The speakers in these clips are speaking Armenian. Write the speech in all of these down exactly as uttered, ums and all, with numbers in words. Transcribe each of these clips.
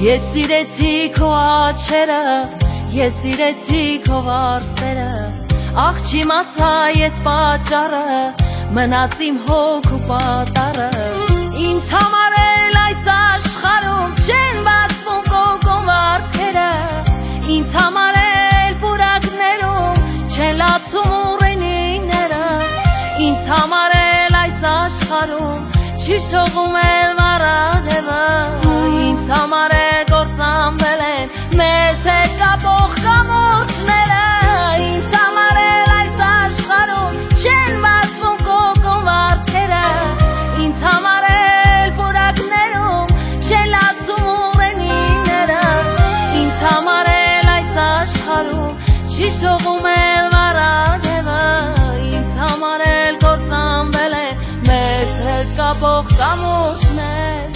Ես սիրեցի քո աչքերը, ես սիրեցի քո վարսերը, աղ չիմացա ես պատճառը, մնաց իմ հոգու պատառը։ Ինձ համար էլ այս աշխարհում չեն բացվում կողոն վարդերը, ինձ համար էլ պուրակներում չեն լացում ուռենիները, ինձ համար էլ այս աշխարհում չի շողում էլ մառադևը, ինձ համար էլ կործանվել են մեզ հետ կապող կամուրջները, ինձ համար էլ այս աշխարհում չեն բացվում կողոն վարդերը, ինձ համար էլ պուրակներում չեն լացում ուռենիները, ինձ համար էլ այս աշխարհում չի շողում էլ մառադևը, ինձ համար էլ կործանվել են մեզ հետ կապող կամուրջները։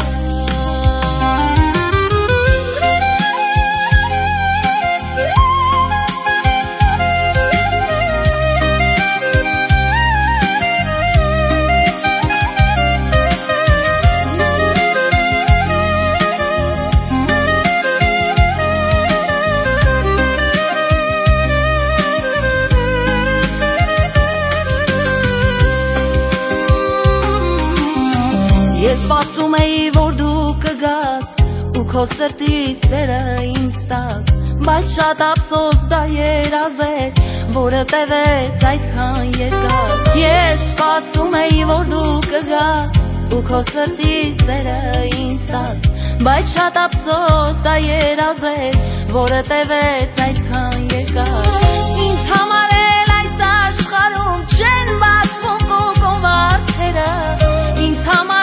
Ես սպասում էի, որ դու կգաս ու քո սրտի սերը ինձ տաս, բայց շատ ափսոս դա երազ էր, որը տևեց այդքան երկար։ Ես սպասում էի, որ դու կգաս ու քո սրտի սերը ինձ տաս, բայց շատ ափսոս դա երազ էր, որը տևեց այդքան երկար։ Ինձ համար էլ այս աշխարհում չեն բացվում կողոն վարդերը, ինձ համար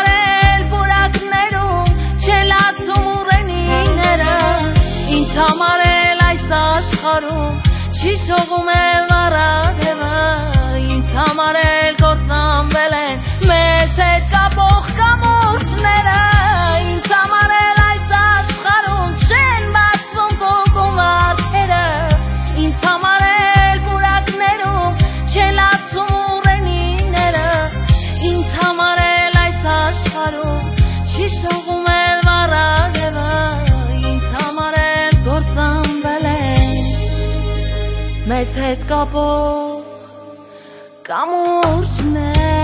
ինձ համար էլ այս աշխարհում չի շողում էլ մառադևը, ինձ համար էլ կործանվել են մեզ հետ կապող կամուրջները, ինձ համար էլ այս աշխարհում չեն բացվում կողոն վարդերը, ինձ համար էլ պուրակներում չեն լացում ուռենիները, ինձ համար էլ այս աշխարհում չի շողում էլ մառադևը, ինձ համար էլ կործանվել են մեզ հետ կապող կամուրջները։